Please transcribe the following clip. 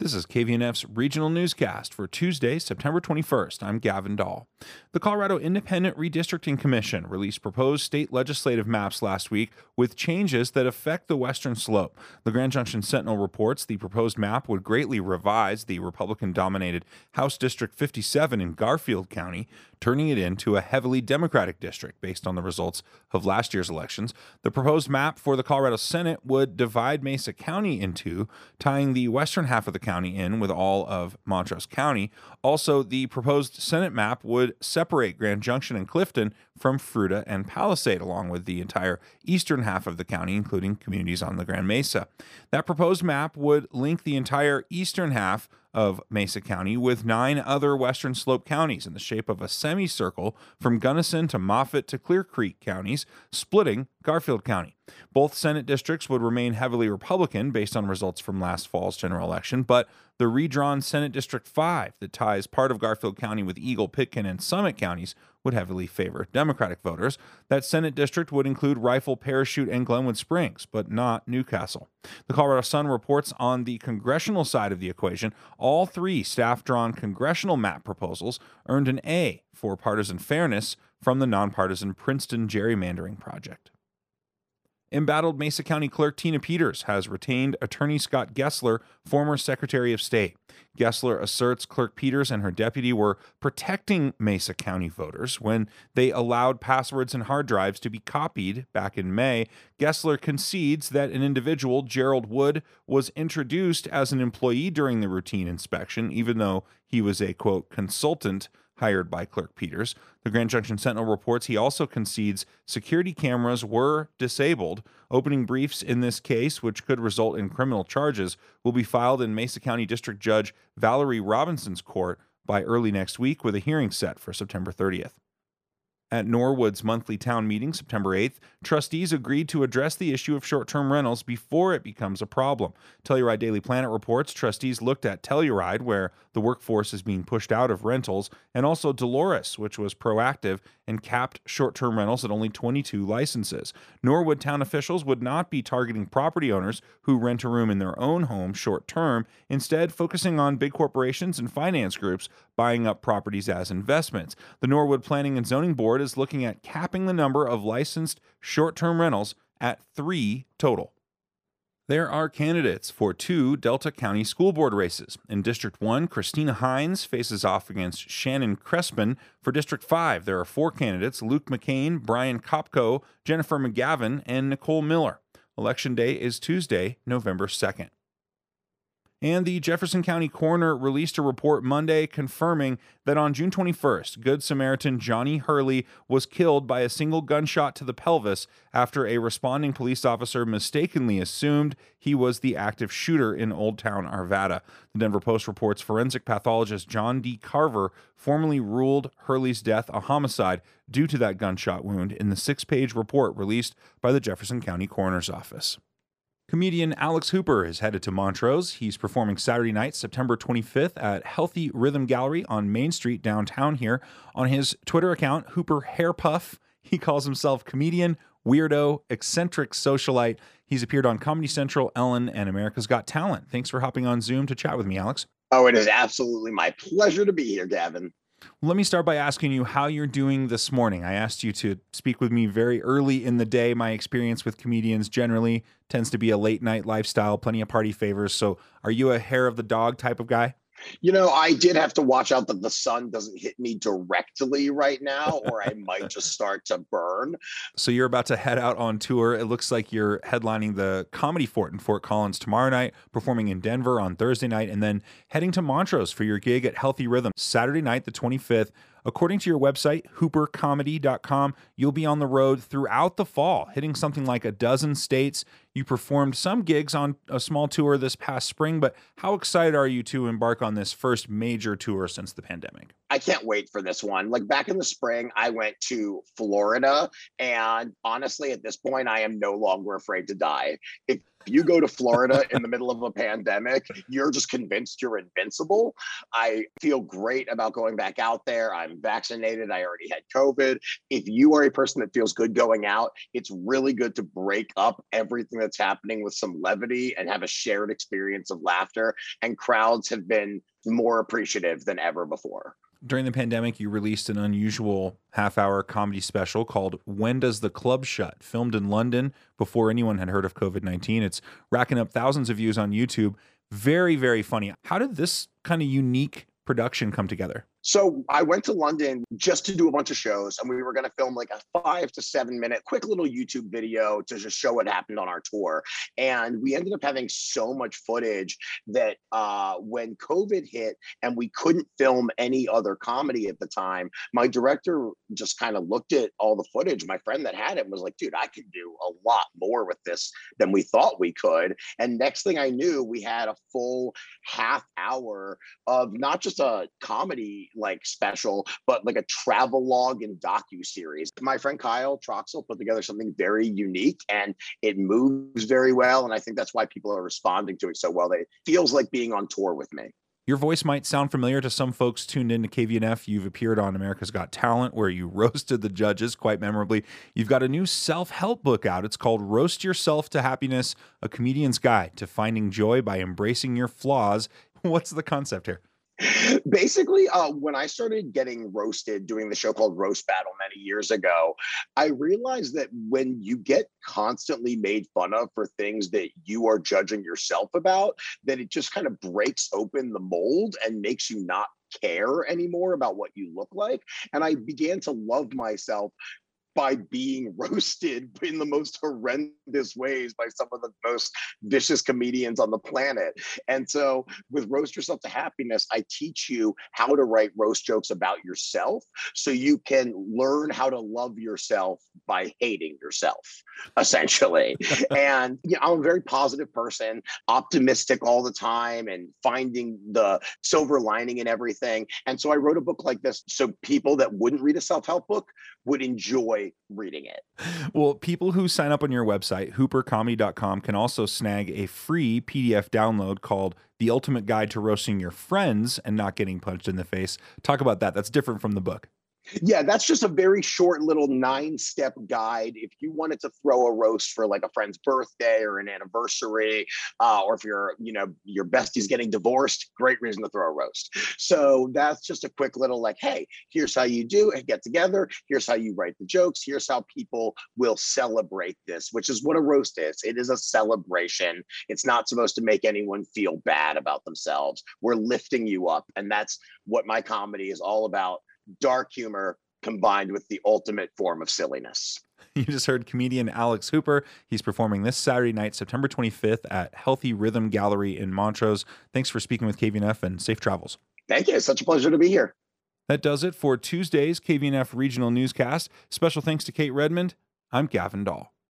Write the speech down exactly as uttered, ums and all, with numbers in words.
This is K V N F's regional newscast for Tuesday, September twenty-first. I'm Gavin Dahl. The Colorado Independent Redistricting Commission released proposed state legislative maps last week with changes that affect the western slope. The Grand Junction Sentinel reports the proposed map would greatly revise the Republican-dominated House District fifty-seven in Garfield County, turning it into a heavily Democratic district based on the results of last year's elections. The proposed map for the Colorado Senate would divide Mesa County in two, tying the western half of the county in with all of Montrose County. Also, the proposed Senate map would separate Grand Junction and Clifton from Fruita and Palisade, along with the entire eastern half of the county, including communities on the Grand Mesa. That proposed map would link the entire eastern half of Mesa County with nine other western slope counties in the shape of a semicircle from Gunnison to Moffett to Clear Creek counties, splitting Garfield County. Both Senate districts would remain heavily Republican based on results from last fall's general election, but the redrawn Senate District five that ties part of Garfield County with Eagle, Pitkin, and Summit counties would heavily favor Democratic voters. That Senate district would include Rifle, Parachute, and Glenwood Springs, but not Newcastle. The Colorado Sun reports on the congressional side of the equation, all three staff-drawn congressional map proposals earned an A for partisan fairness from the nonpartisan Princeton Gerrymandering Project. Embattled Mesa County Clerk Tina Peters has retained attorney Scott Gessler, former Secretary of State. Gessler asserts Clerk Peters and her deputy were protecting Mesa County voters when they allowed passwords and hard drives to be copied back in May. Gessler concedes that an individual, Gerald Wood, was introduced as an employee during the routine inspection, even though he was a, quote, consultant hired by Clerk Peters. The Grand Junction Sentinel reports he also concedes security cameras were disabled. Opening briefs in this case, which could result in criminal charges, will be filed in Mesa County District Judge Valerie Robinson's court by early next week, with a hearing set for September thirtieth. At Norwood's monthly town meeting, September eighth, trustees agreed to address the issue of short-term rentals before it becomes a problem. Telluride Daily Planet reports trustees looked at Telluride, where the workforce is being pushed out of rentals, and also Dolores, which was proactive and capped short-term rentals at only twenty-two licenses. Norwood town officials would not be targeting property owners who rent a room in their own home short-term, instead focusing on big corporations and finance groups buying up properties as investments. The Norwood Planning and Zoning Board is looking at capping the number of licensed short-term rentals at three total. There are candidates for two Delta County School Board races. In District one, Christina Hines faces off against Shannon Crespin. For District five, there are four candidates: Luke McCain, Brian Kopko, Jennifer McGavin, and Nicole Miller. Election Day is Tuesday, November second. And the Jefferson County coroner released a report Monday confirming that on June twenty-first, Good Samaritan Johnny Hurley was killed by a single gunshot to the pelvis after a responding police officer mistakenly assumed he was the active shooter in Old Town Arvada. The Denver Post reports forensic pathologist John D. Carver formally ruled Hurley's death a homicide due to that gunshot wound in the six-page report released by the Jefferson County Coroner's Office. Comedian Alex Hooper is headed to Montrose. He's performing Saturday night, September twenty-fifth at Healthy Rhythm Gallery on Main Street downtown here. On his Twitter account, Hooper Hairpuff, he calls himself comedian, weirdo, eccentric socialite. He's appeared on Comedy Central, Ellen, and America's Got Talent. Thanks for hopping on Zoom to chat with me, Alex. Oh, it is absolutely my pleasure to be here, Gavin. Let me start by asking you how you're doing this morning. I asked you to speak with me very early in the day. My experience with comedians generally tends to be a late night lifestyle, plenty of party favors. So are you a hair of the dog type of guy? You know, I did have to watch out that the sun doesn't hit me directly right now, or I might just start to burn. So you're about to head out on tour. It looks like you're headlining the Comedy Fort in Fort Collins tomorrow night, performing in Denver on Thursday night, and then heading to Montrose for your gig at Healthy Rhythm Saturday night, the twenty-fifth. According to your website, hooper comedy dot com, you'll be on the road throughout the fall, hitting something like a dozen states. You performed some gigs on a small tour this past spring, but how excited are you to embark on this first major tour since the pandemic? I can't wait for this one. Like back in the spring, I went to Florida, and honestly, at this point, I am no longer afraid to die. If If you go to Florida in the middle of a pandemic, you're just convinced you're invincible. I feel great about going back out there. I'm vaccinated. I already had COVID. If you are a person that feels good going out, it's really good to break up everything that's happening with some levity and have a shared experience of laughter. And crowds have been more appreciative than ever before. During the pandemic, you released an unusual half-hour comedy special called When Does the Club Shut?, filmed in London before anyone had heard of COVID nineteen. It's racking up thousands of views on YouTube. Very, very funny. How did this kind of unique production come together? So I went to London just to do a bunch of shows, and we were going to film like a five to seven minute quick little YouTube video to just show what happened on our tour. And we ended up having so much footage that uh, when COVID hit and we couldn't film any other comedy at the time, my director just kind of looked at all the footage. My friend that had it and was like, dude, I could do a lot more with this than we thought we could. And next thing I knew, we had a full half hour of not just a comedy like special, but like a travel log and docu-series. My friend Kyle Troxel put together something very unique, and it moves very well. And I think that's why people are responding to it so well. It feels like being on tour with me. Your voice might sound familiar to some folks tuned into K V N F. You've appeared on America's Got Talent, where you roasted the judges quite memorably. You've got a new self-help book out. It's called Roast Yourself to Happiness, A Comedian's Guide to Finding Joy by Embracing Your Flaws. What's the concept here? Basically, uh, when I started getting roasted doing the show called Roast Battle many years ago, I realized that when you get constantly made fun of for things that you are judging yourself about, that it just kind of breaks open the mold and makes you not care anymore about what you look like. And I began to love myself by being roasted in the most horrendous ways by some of the most vicious comedians on the planet. And so with Roast Yourself to Happiness, I teach you how to write roast jokes about yourself so you can learn how to love yourself by hating yourself, essentially. And you know, I'm a very positive person, optimistic all the time and finding the silver lining in everything. And so I wrote a book like this so people that wouldn't read a self-help book would enjoy reading it. Well, people who sign up on your website, hooper comedy dot com, can also snag a free P D F download called The Ultimate Guide to Roasting Your Friends and Not Getting Punched in the Face. Talk about that. That's different from the book. Yeah, that's just a very short little nine-step guide. If you wanted to throw a roast for like a friend's birthday or an anniversary, uh, or if you're, you know, your bestie's getting divorced, great reason to throw a roast. So that's just a quick little like, hey, here's how you do it, get together. Here's how you write the jokes. Here's how people will celebrate this, which is what a roast is. It is a celebration. It's not supposed to make anyone feel bad about themselves. We're lifting you up. And that's what my comedy is all about. Dark humor combined with the ultimate form of silliness. You just heard comedian Alex Hooper. He's performing this Saturday night, September twenty-fifth at Healthy Rhythm Gallery in Montrose. Thanks for speaking with K V N F and safe travels. Thank you. It's such a pleasure to be here. That does it for Tuesday's K V N F Regional Newscast. Special thanks to Kate Redmond. I'm Gavin Dahl.